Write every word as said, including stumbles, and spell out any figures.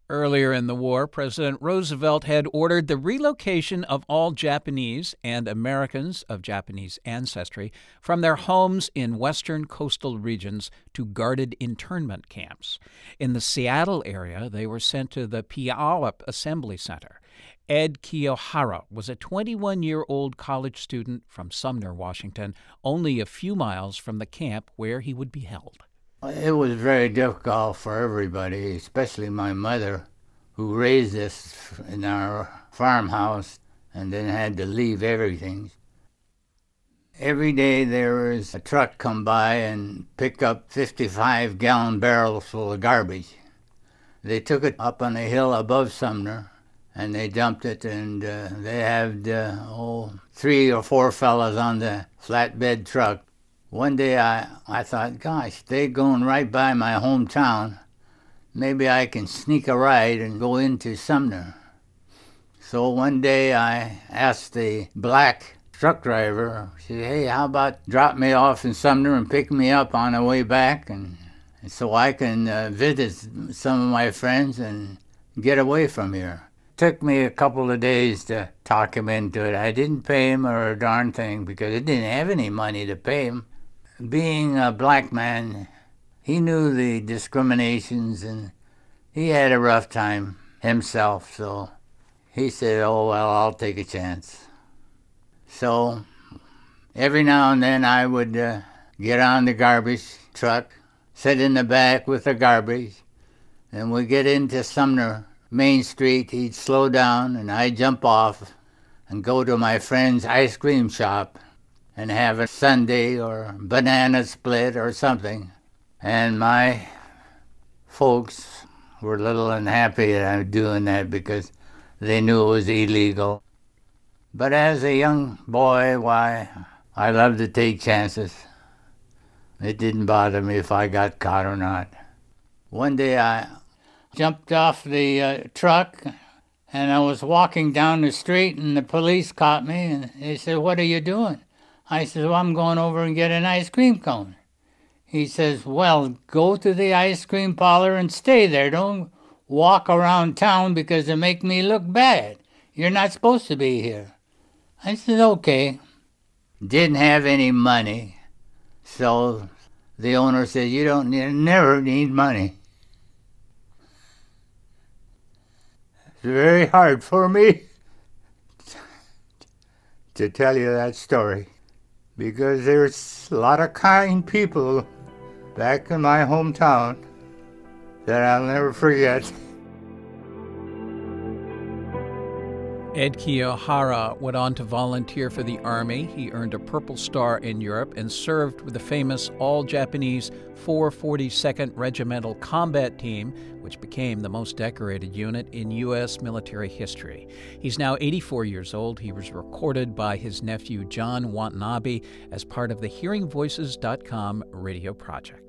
Earlier in the war, President Roosevelt had ordered the relocation of all Japanese and Americans of Japanese ancestry from their homes in western coastal regions to guarded internment camps. In the Seattle area, they were sent to the Puyallup Assembly Center. Ed Kiyohara was a twenty-one-year-old college student from Sumner, Washington, only a few miles from the camp where he would be held. It was very difficult for everybody, especially my mother, who raised us in our farmhouse and then had to leave everything. Every day there was a truck come by and pick up fifty-five gallon barrels full of garbage. They took it up on a hill above Sumner, and they dumped it, and uh, they had uh, oh, three or four fellas on the flatbed truck. One day I, I thought, gosh, they're going right by my hometown. Maybe I can sneak a ride and go into Sumner. So one day I asked the black truck driver, I said, hey, how about drop me off in Sumner and pick me up on the way back, and, and so I can uh, visit some of my friends and get away from here. Took me a couple of days to talk him into it. I didn't pay him or a darn thing because I didn't have any money to pay him. Being a black man, he knew the discriminations, and he had a rough time himself, so he said, oh, well, I'll take a chance. So every now and then I would uh, get on the garbage truck, sit in the back with the garbage, and we'd get into Sumner Main Street. He'd slow down, and I'd jump off and go to my friend's ice cream shop and have a sundae or banana split or something. And my folks were a little unhappy that I was doing that because they knew it was illegal. But as a young boy, why, I loved to take chances. It didn't bother me if I got caught or not. One day I jumped off the uh, truck, and I was walking down the street, and the police caught me, and they said, what are you doing? I said, well, I'm going over and get an ice cream cone. He says, well, go to the ice cream parlor and stay there. Don't walk around town because it make me look bad. You're not supposed to be here. I said, okay. Didn't have any money, so the owner said, you don't need, never need money. It's very hard for me to tell you that story, because there's a lot of kind people back in my hometown that I'll never forget. Ed Kiyohara went on to volunteer for the Army. He earned a Purple Star in Europe and served with the famous all-Japanese four forty-second Regimental Combat Team, which became the most decorated unit in U S military history. He's now eighty-four years old. He was recorded by his nephew John Watanabe as part of the hearing voices dot com radio project.